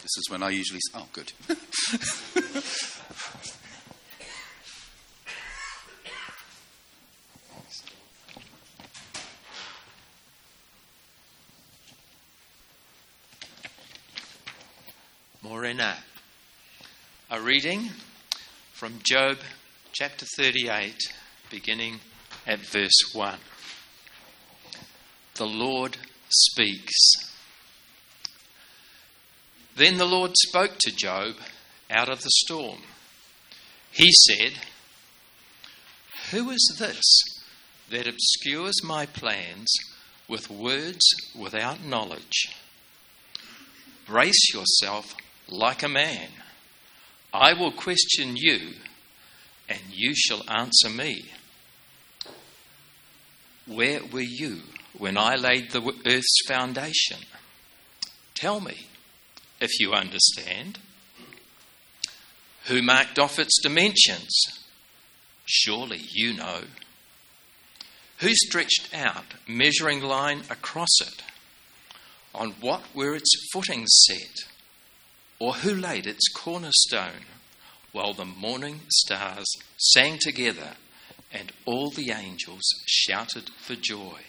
This is when I usually... Oh, good. Morena. A reading from Job chapter 38, beginning at verse 1. The Lord speaks. Then the Lord spoke to Job out of the storm. He said, "Who is this that obscures my plans with words without knowledge? Brace yourself like a man. I will question you, and you shall answer me. Where were you when I laid the earth's foundation? Tell me, if you understand. Who marked off its dimensions? Surely you know. Who stretched out measuring line across it? On what were its footings set? Or who laid its cornerstone while the morning stars sang together and all the angels shouted for joy?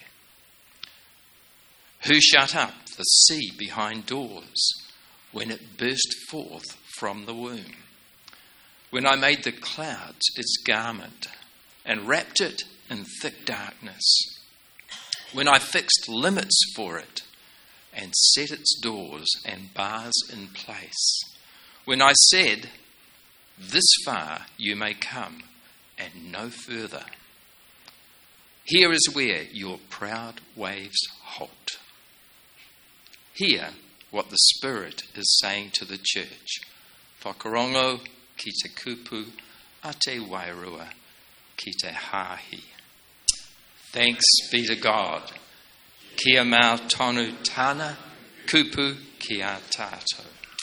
Who shut up the sea behind doors when it burst forth from the womb? When I made the clouds its garment and wrapped it in thick darkness? When I fixed limits for it and set its doors and bars in place? When I said, 'This far you may come and no further'? Here is where your proud waves halt. Hear what the Spirit is saying to the church. Whakarongo ki te kupu a te wairua ki te hahi. Thanks be to God. Kia mau tonu tana, kupu kia tātou."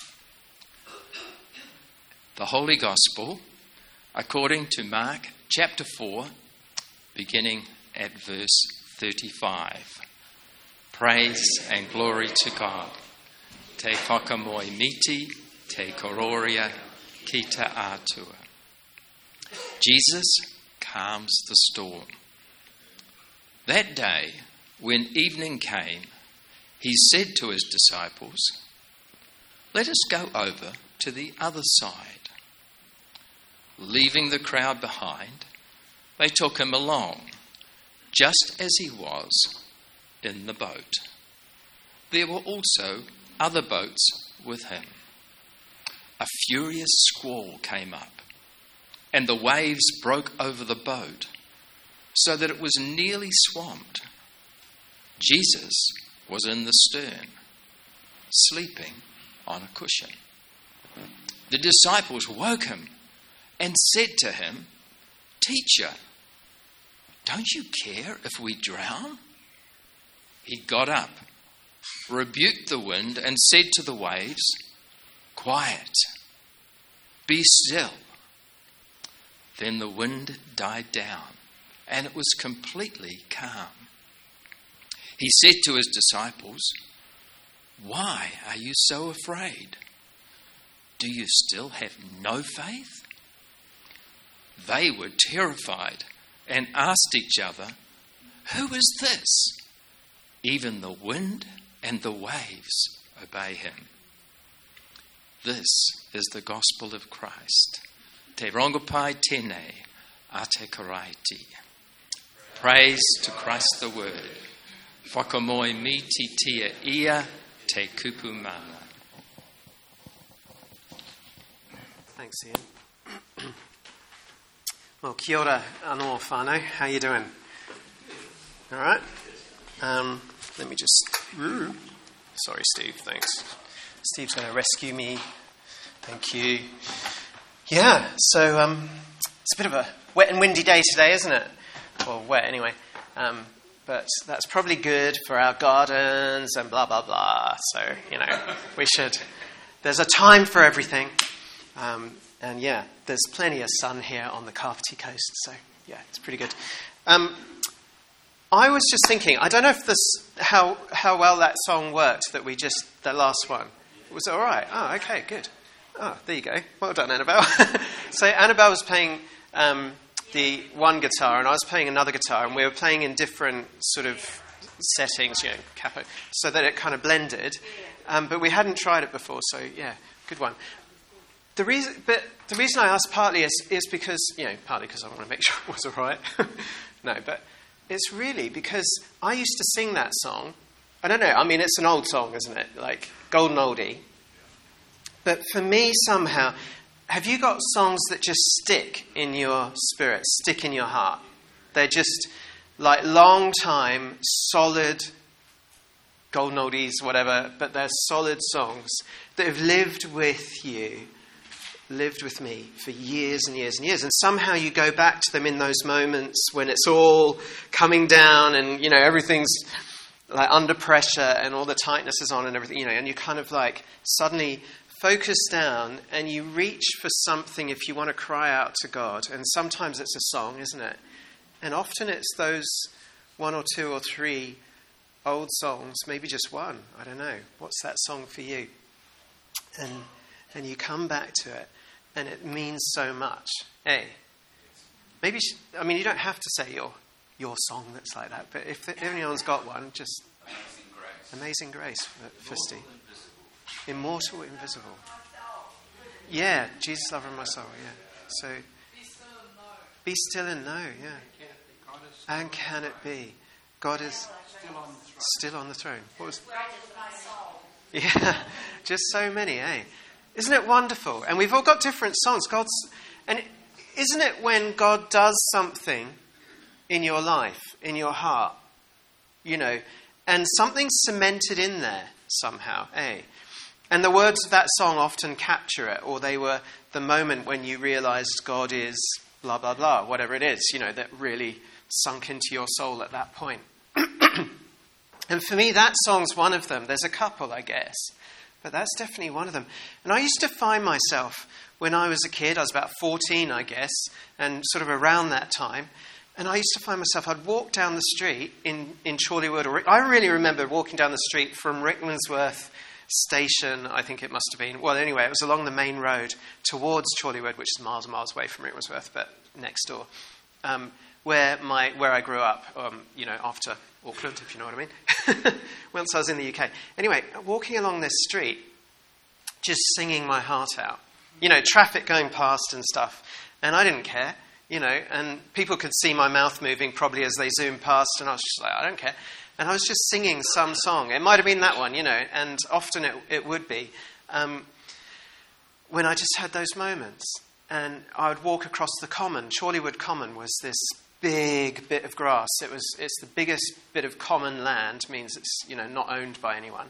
The Holy Gospel, according to Mark chapter 4, beginning at verse 35. Praise and glory to God. Te whakamoi miti, te kororia ki te atua. Jesus calms the storm. That day, when evening came, he said to his disciples, "Let us go over to the other side." Leaving the crowd behind, they took him along, just as he was in the boat. There were also other boats with him. A furious squall came up, and the waves broke over the boat, so that it was nearly swamped. Jesus was in the stern, sleeping on a cushion. The disciples woke him and said to him, "Teacher, don't you care if we drown?" He got up, rebuked the wind, and said to the waves, "Quiet, be still." Then the wind died down, and it was completely calm. He said to his disciples, "Why are you so afraid? Do you still have no faith?" They were terrified and asked each other, "Who is this? Even the wind and the waves obey him." This is the gospel of Christ. Te rongopai tēnei a te karaiti. Praise to Christ the Word. Whakamoi miti tia ia te kupu mana. Thanks, Ian. Well, kia ora anō whānau. How you doing? All right. Let me just... Sorry, Steve. Thanks. Steve's going to rescue me. Thank you. Yeah, so it's a bit of a wet and windy day today, isn't it? Well, wet anyway. But that's probably good for our gardens and blah, blah, blah. So, we should... There's a time for everything. And yeah, there's plenty of sun here on the Kapiti coast. So, yeah, it's pretty good. I was just thinking, I don't know if how well that song worked, the last one. Was it all right? Oh, okay, good. Oh, there you go. Well done, Annabelle. So Annabelle was playing the one guitar, and I was playing another guitar, and we were playing in different sort of settings, capo, so that it kind of blended. But we hadn't tried it before, so yeah, good one. The reason I asked partly is because, partly because I want to make sure it was all right. No, but it's really because I used to sing that song. I don't know, I mean, it's an old song, isn't it? Like, golden oldie. But for me, somehow, have you got songs that just stick in your spirit, stick in your heart? They're just like long time, solid, golden oldies, whatever, but they're solid songs that have lived with you, lived with me for years and years and years. And somehow you go back to them in those moments when it's all coming down and, everything's like under pressure and all the tightness is on and everything, and you kind of like suddenly focus down and you reach for something if you want to cry out to God. And sometimes it's a song, isn't it? And often it's those one or two or three old songs, maybe just one, I don't know. What's that song for you? And you come back to it and it means so much. Hey, maybe, you don't have to say your song that's like that, but if anyone's got one, just Amazing Grace for Steve. Immortal, invisible. Yeah, Jesus, lover of my soul, yeah. So, be still and know, yeah. And can it be? God is still on the throne. What was? Yeah, just so many, eh? Isn't it wonderful? And we've all got different songs. And isn't it when God does something in your life, in your heart, and something's cemented in there somehow, eh? And the words of that song often capture it, or they were the moment when you realised God is blah, blah, blah, whatever it is, that really sunk into your soul at that point. And for me, that song's one of them. There's a couple, I guess, but that's definitely one of them. And I used to find myself, when I was a kid, I was about 14, I guess, and sort of around that time, and I used to find myself, I'd walk down the street in Chorleywood, I really remember walking down the street from Rickmansworth Station, I think it must have been. Well, anyway, it was along the main road towards Chorleywood, which is miles and miles away from Rickmansworth, but next door, where I grew up, after Auckland, if you know what I mean, once I was in the UK. Anyway, walking along this street, just singing my heart out. Traffic going past and stuff, and I didn't care, and people could see my mouth moving probably as they zoomed past, and I was just like, I don't care. And I was just singing some song. It might have been that one, and often it would be. When I just had those moments. And I would walk across the common. Chorleywood Common was this big bit of grass. It's the biggest bit of common land, means it's, not owned by anyone.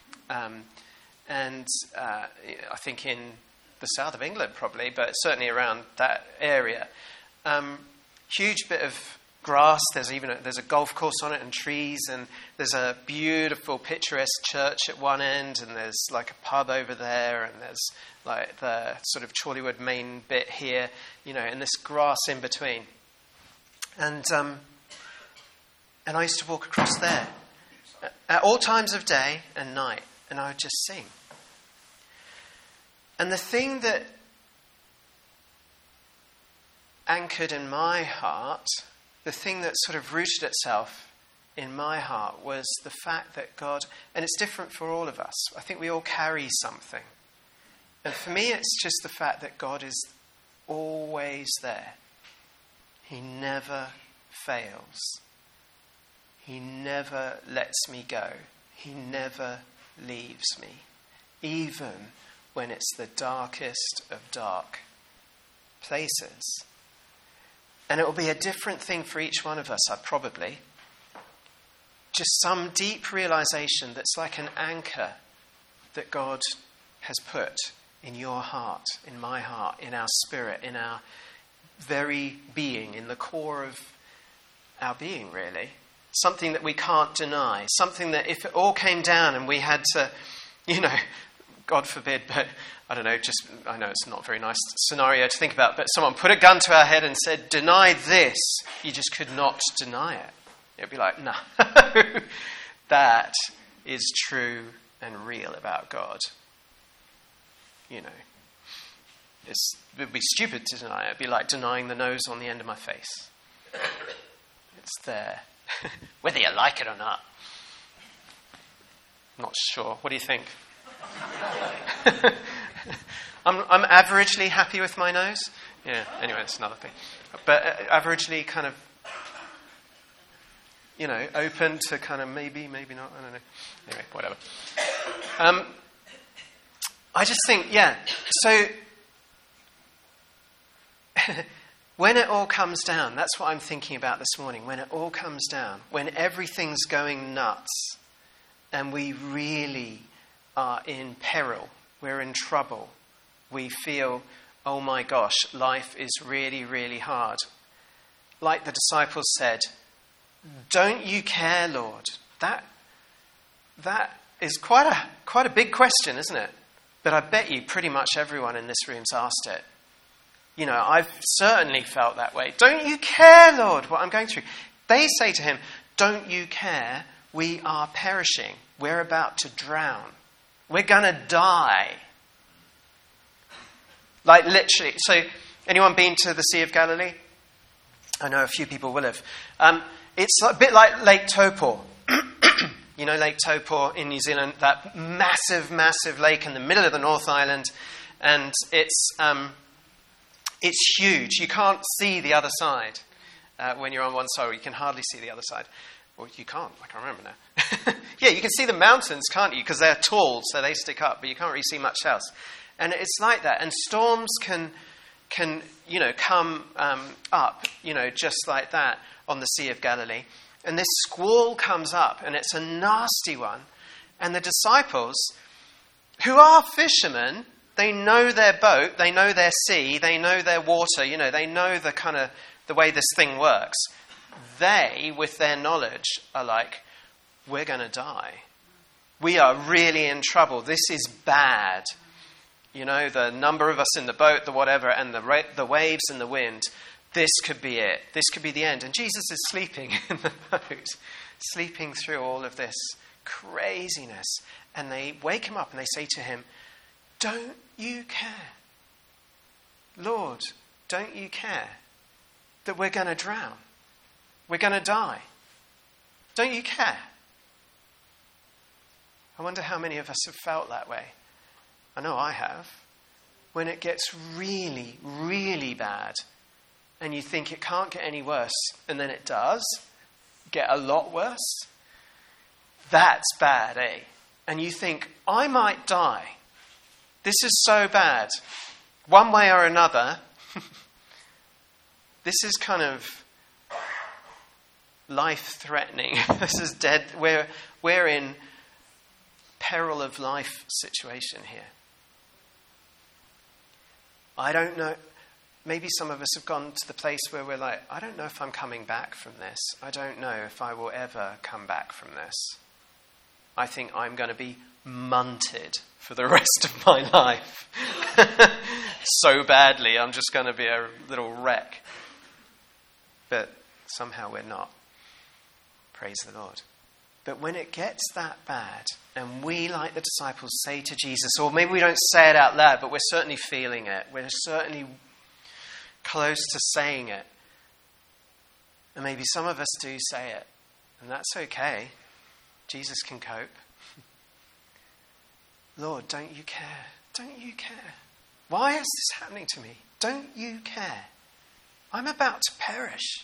And I think in the south of England probably, but certainly around that area. Huge bit of grass. There's a golf course on it and trees, and there's a beautiful picturesque church at one end, and there's like a pub over there, and there's like the sort of Chorleywood main bit here, and this grass in between. And I used to walk across there at all times of day and night, and I would just sing. And the thing that anchored in my heart, the thing that sort of rooted itself in my heart, was the fact that God, and it's different for all of us, I think we all carry something. And for me, it's just the fact that God is always there. He never fails. He never lets me go. He never leaves me, even when it's the darkest of dark places. And it will be a different thing for each one of us, probably. Just some deep realization that's like an anchor that God has put in your heart, in my heart, in our spirit, in our very being, in the core of our being, really. Something that we can't deny. Something that if it all came down and we had to, God forbid, but I don't know, I know it's not a very nice scenario to think about, but someone put a gun to our head and said, deny this, you just could not deny it. It would be like, no. That is true and real about God. It would be stupid to deny it. It'd be like denying the nose on the end of my face. It's there, whether you like it or not. Not sure. What do you think? I'm averagely happy with my nose. Yeah, anyway, that's another thing. But averagely kind of, open to kind of maybe not, I don't know. Anyway, whatever. I just think, so when it all comes down, that's what I'm thinking about this morning. When it all comes down, when everything's going nuts and we really are in peril, we're in trouble, we feel, oh my gosh, life is really, really hard. Like the disciples said, don't you care, Lord? That is quite a big question, isn't it? But I bet you pretty much everyone in this room's asked it. I've certainly felt that way. Don't you care, Lord, what I'm going through? They say to him, don't you care? We are perishing. We're about to drown. We're going to die. Like literally. So, anyone been to the Sea of Galilee? I know a few people will have. It's a bit like Lake Taupo. Lake Taupo in New Zealand, that massive, massive lake in the middle of the North Island. And it's huge. You can't see the other side when you're on one side, or you can hardly see the other side. Well, you can't. I can't remember now. Yeah, you can see the mountains, can't you? Because they're tall, so they stick up, but you can't really see much else. And it's like that. And storms can come up, just like that on the Sea of Galilee. And this squall comes up, and it's a nasty one. And the disciples, who are fishermen, they know their boat, they know their sea, they know their water, they know the way this thing works. They, with their knowledge, are like, we're going to die. We are really in trouble. This is bad. The number of us in the boat, the whatever, and the waves and the wind, this could be it. This could be the end. And Jesus is sleeping in the boat, sleeping through all of this craziness. And they wake him up and they say to him, don't you care? Lord, don't you care that we're going to drown? We're going to die. Don't you care? I wonder how many of us have felt that way. I know I have. When it gets really, really bad and you think it can't get any worse, and then it does get a lot worse, that's bad, eh? And you think, I might die. This is so bad. One way or another, this is kind of life-threatening. This is dead. We're in peril of life situation here. I don't know. Maybe some of us have gone to the place where we're like, I don't know if I'm coming back from this. I don't know if I will ever come back from this. I think I'm going to be munted for the rest of my life. So badly, I'm just going to be a little wreck. But somehow we're not. Praise the Lord. But when it gets that bad, and we, like the disciples, say to Jesus, or maybe we don't say it out loud, but we're certainly feeling it. We're certainly close to saying it. And maybe some of us do say it. And that's okay. Jesus can cope. Lord, don't you care? Don't you care? Why is this happening to me? Don't you care? I'm about to perish.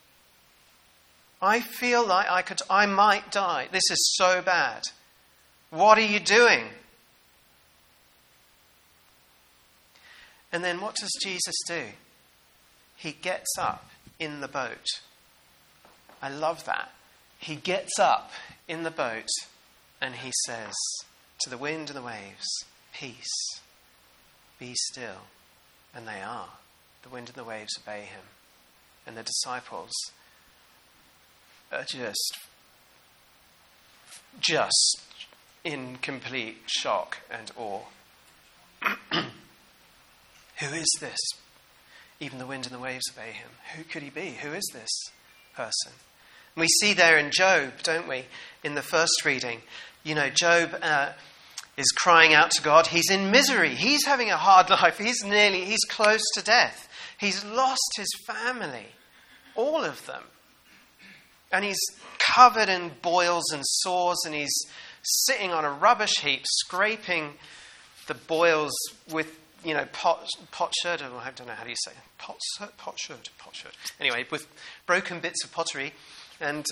I feel like I might die. This is so bad. What are you doing? And then what does Jesus do? He gets up in the boat. I love that. He gets up in the boat and he says to the wind and the waves, peace, be still. And they are. The wind and the waves obey him. And the disciples are just in complete shock and awe. Who is this? Even the wind and the waves obey him. Who could he be? Who is this person? And we see there in Job, don't we? In the first reading, Job is crying out to God. He's in misery. He's having a hard life. He's close to death. He's lost his family, all of them. And he's covered in boils and sores, and he's sitting on a rubbish heap, scraping the boils with, potsherd, I don't know how do you say it? Potsherd. Anyway, with broken bits of pottery. And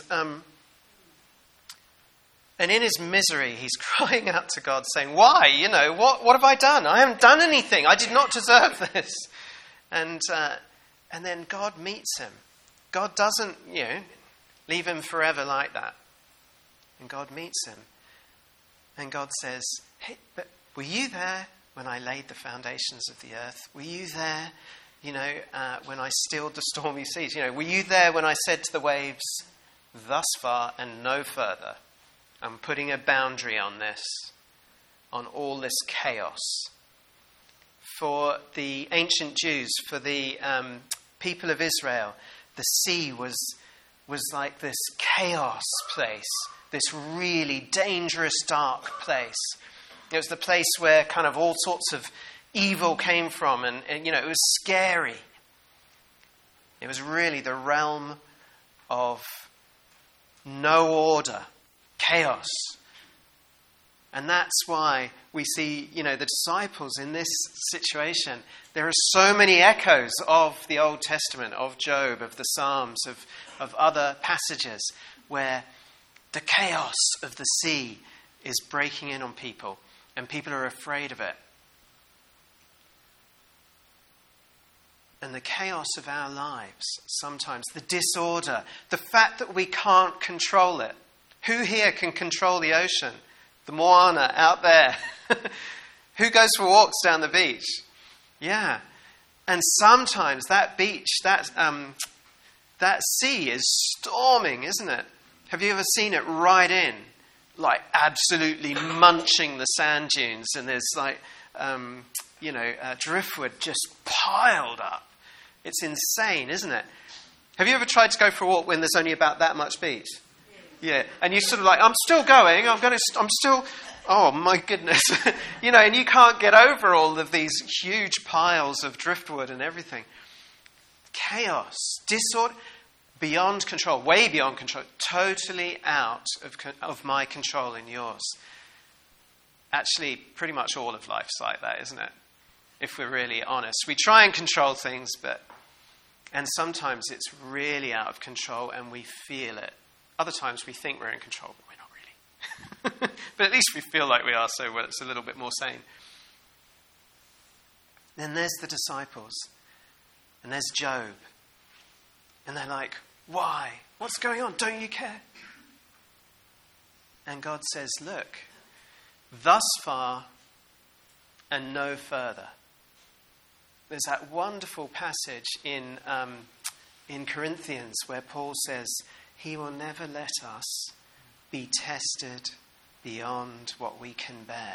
in his misery, he's crying out to God, saying, why? What have I done? I haven't done anything. I did not deserve this. And then God meets him. God doesn't, leave him forever like that. And God meets him. And God says, hey, but were you there when I laid the foundations of the earth? Were you there, when I stilled the stormy seas? Were you there when I said to the waves, thus far and no further? I'm putting a boundary on this, on all this chaos. For the ancient Jews, for the people of Israel, the sea was like this chaos place, this really dangerous, dark place. It was the place where kind of all sorts of evil came from, and it was scary. It was really the realm of no order, chaos. And that's why we see, the disciples in this situation. There are so many echoes of the Old Testament, of Job, of the Psalms, of other passages where the chaos of the sea is breaking in on people, and people are afraid of it. And the chaos of our lives, sometimes, the disorder, the fact that we can't control it. Who here can control the ocean? The Moana out there. Who goes for walks down the beach? Yeah. And sometimes that beach, that sea is storming, isn't it? Have you ever seen it ride in? Like absolutely munching the sand dunes, and there's driftwood just piled up. It's insane, isn't it? Have you ever tried to go for a walk when there's only about that much beach? Yeah, and you're sort of like, I'm still going, oh my goodness. And you can't get over all of these huge piles of driftwood and everything. Chaos, disorder, beyond control, way beyond control, totally out of my control and yours. Actually, pretty much all of life's like that, isn't it? If we're really honest. We try and control things, and sometimes it's really out of control and we feel it. Other times we think we're in control, but we're not really. But at least we feel like we are, so it's a little bit more sane. Then there's the disciples. And there's Job. And they're like, why? What's going on? Don't you care? And God says, look, thus far and no further. There's that wonderful passage in Corinthians where Paul says, he will never let us be tested beyond what we can bear.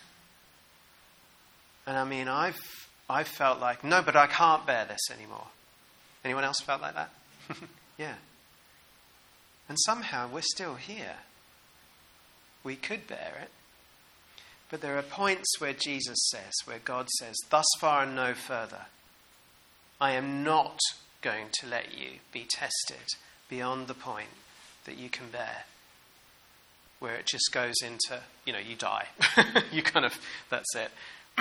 And I mean, I've felt like, no, but I can't bear this anymore. Anyone else felt like that? Yeah. And somehow we're still here. We could bear it. But there are points where Jesus says, where God says, thus far and no further. I am not going to let you be tested beyond the point that you can bear. Where it just goes into, you die. That's it.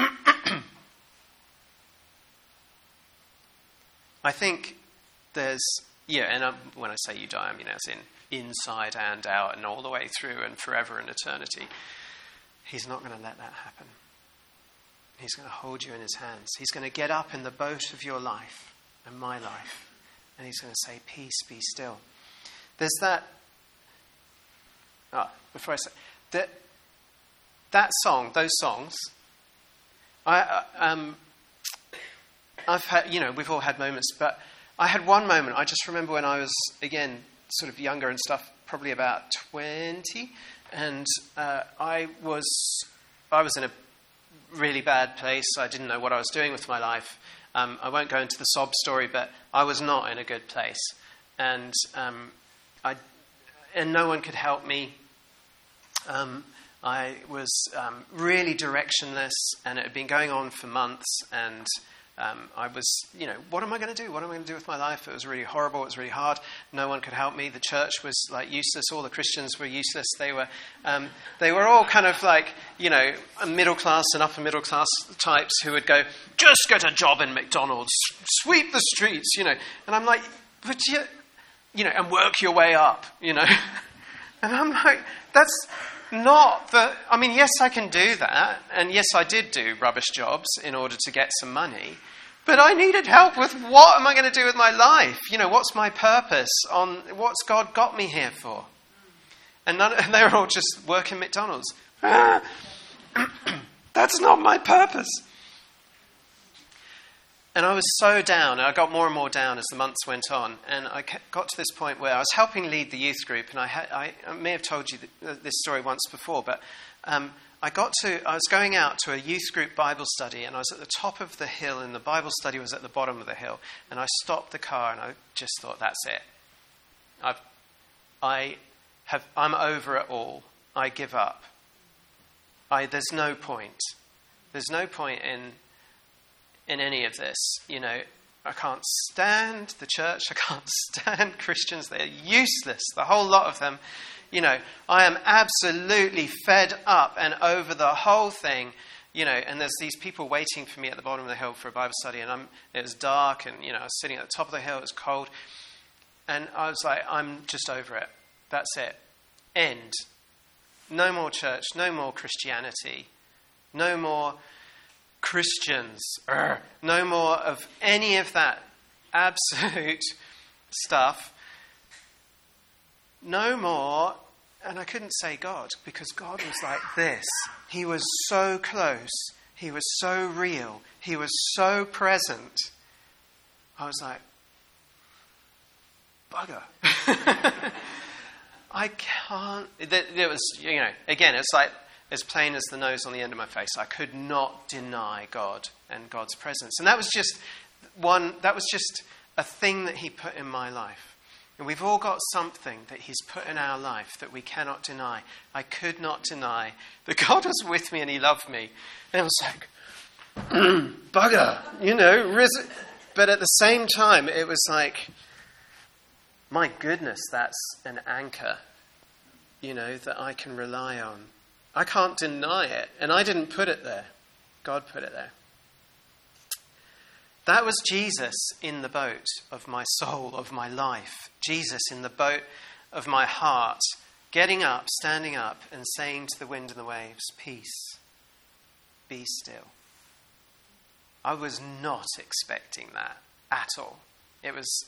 I think there's, and when I say you die, I mean as in inside and out and all the way through and forever and eternity. He's not going to let that happen. He's going to hold you in his hands. He's going to get up in the boat of your life and my life. And he's going to say, peace, be still. There's that... before I say... That song, those songs... I've had, we've all had moments, but I had one moment. I just remember when I was, again, sort of younger and stuff, probably about 20, and I was in a really bad place. I didn't know what I was doing with my life. I won't go into the sob story, but I was not in a good place, and no one could help me. I was really directionless, and it had been going on for months, and I was, what am I going to do? What am I going to do with my life? It was really horrible. It was really hard. No one could help me. The church was useless. All the Christians were useless. They were all kind of middle class and upper middle class types who would go, just get a job in McDonald's, sweep the streets, And I'm like, but and work your way up, And I'm like, that's not the... I mean, yes, I can do that. And yes, I did do rubbish jobs in order to get some money. But I needed help with what am I going to do with my life? What's my purpose? What's God got me here for? And they were all just working McDonald's. That's not my purpose. And I was so down, and I got more and more down as the months went on. And I got to this point where I was helping lead the youth group, and I may have told you this story once before, but I was going out to a youth group Bible study, and I was at the top of the hill, and the Bible study was at the bottom of the hill. And I stopped the car, and I just thought, that's it. I'm over it all. I give up. There's no point. There's no point in any of this. I can't stand the church. I can't stand Christians. They're useless, the whole lot of them. I am absolutely fed up and over the whole thing. And there's these people waiting for me at the bottom of the hill for a Bible study, and it was dark, and I was sitting at the top of the hill. It was cold, and I was like, I'm just over it. That's it. End. No more church. No more Christianity. No more Christians. No more of any of that absolute stuff. No more. And I couldn't say God, because God was like this. He was so close. He was so real. He was so present. I was like, bugger. I can't. It was, again, it's like as plain as the nose on the end of my face. I could not deny God and God's presence. And that was just a thing that he put in my life. And we've all got something that he's put in our life that we cannot deny. I could not deny that God was with me and he loved me. And it was like, bugger, But at the same time, it was like, my goodness, that's an anchor, that I can rely on. I can't deny it. And I didn't put it there. God put it there. That was Jesus in the boat of my soul, of my life. Jesus in the boat of my heart, getting up, standing up, and saying to the wind and the waves, peace, be still. I was not expecting that at all. It was,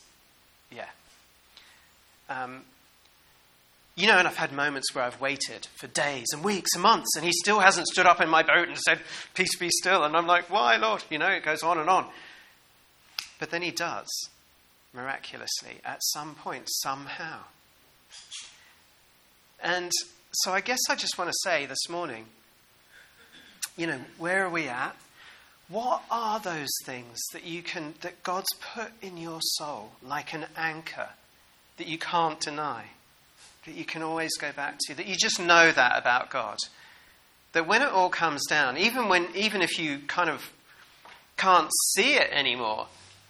and I've had moments where I've waited for days and weeks and months, and he still hasn't stood up in my boat and said, peace, be still. And I'm like, why, Lord? It goes on and on. But then he does, miraculously, at some point, somehow. And so I guess I just want to say this morning, where are we at? What are those things that God's put in your soul like an anchor that you can't deny, that you can always go back to, that you just know that about God? That when it all comes down, even if you kind of can't see it anymore,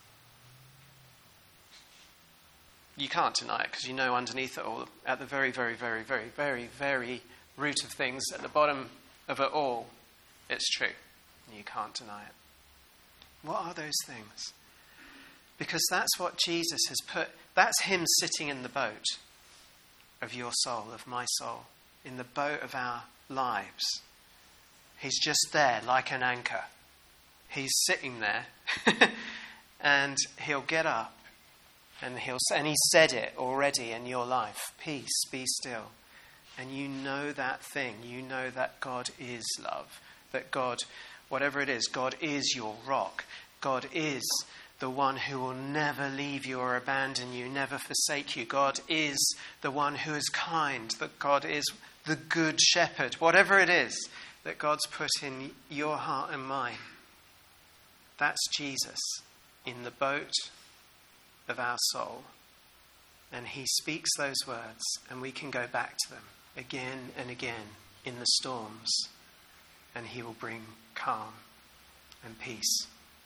you can't deny it, because underneath it all, at the very, very, very, very, very, very root of things, at the bottom of it all, it's true. And you can't deny it. What are those things? Because that's what Jesus has put. That's him sitting in the boat of your soul, of my soul, in the boat of our lives. He's just there like an anchor. He's sitting there and he'll get up and he said it already in your life. Peace, be still. And you know that thing. You know that God is love. That God, whatever it is, God is your rock. God is the one who will never leave you or abandon you, never forsake you. God is the one who is kind. That God is the good shepherd. Whatever it is that God's put in your heart and mine, that's Jesus in the boat of our soul. And he speaks those words and we can go back to them. again and again in the storms, and he will bring calm and peace.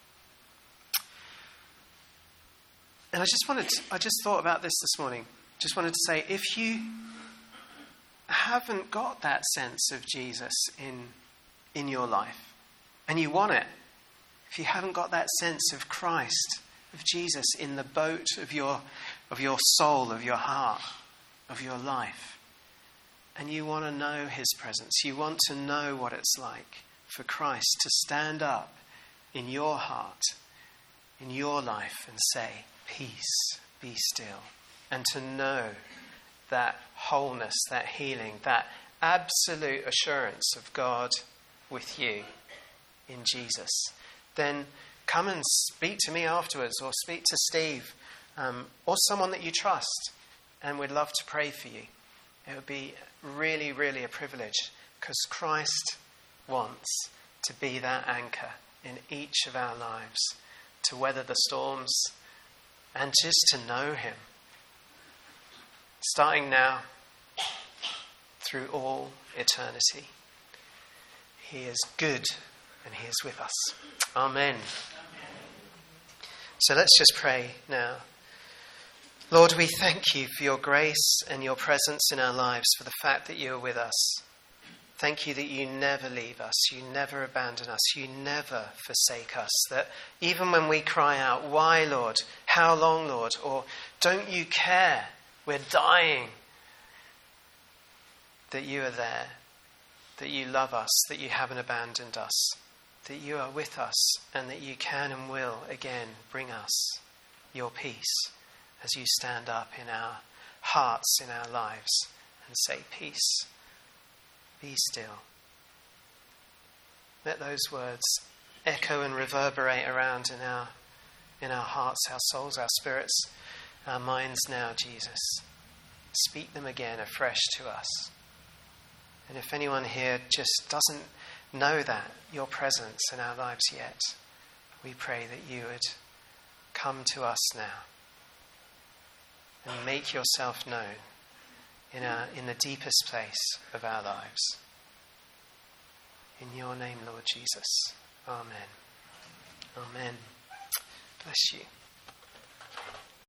And I just thought about this morning. Just wanted to say, if you haven't got that sense of Jesus in your life, and you want it, if you haven't got that sense of Christ, of Jesus in the boat of your soul, of your heart, of your life, and you want to know his presence, you want to know what it's like for Christ to stand up in your heart, in your life, and say, peace, be still, and to know that wholeness, that healing, that absolute assurance of God with you in Jesus, then come and speak to me afterwards, or speak to Steve, or someone that you trust, and we'd love to pray for you. It would be really, really a privilege, because Christ wants to be that anchor in each of our lives, to weather the storms and just to know him, starting now through all eternity. He is good and he is with us. Amen. So let's just pray now. Lord, we thank you for your grace and your presence in our lives, for the fact that you are with us. Thank you that you never leave us, you never abandon us, you never forsake us. That even when we cry out, why, Lord? How long, Lord? Or don't you care? We're dying. That you are there, that you love us, that you haven't abandoned us, that you are with us, and that you can and will again bring us your peace as you stand up in our hearts, in our lives, and say, peace, be still. Let those words echo and reverberate around in our hearts, our souls, our spirits, our minds now, Jesus. Speak them again afresh to us. And if anyone here just doesn't know that, your presence in our lives yet, we pray that you would come to us now and make yourself known in the deepest place of our lives. In your name, Lord Jesus. Amen. Amen. Bless you.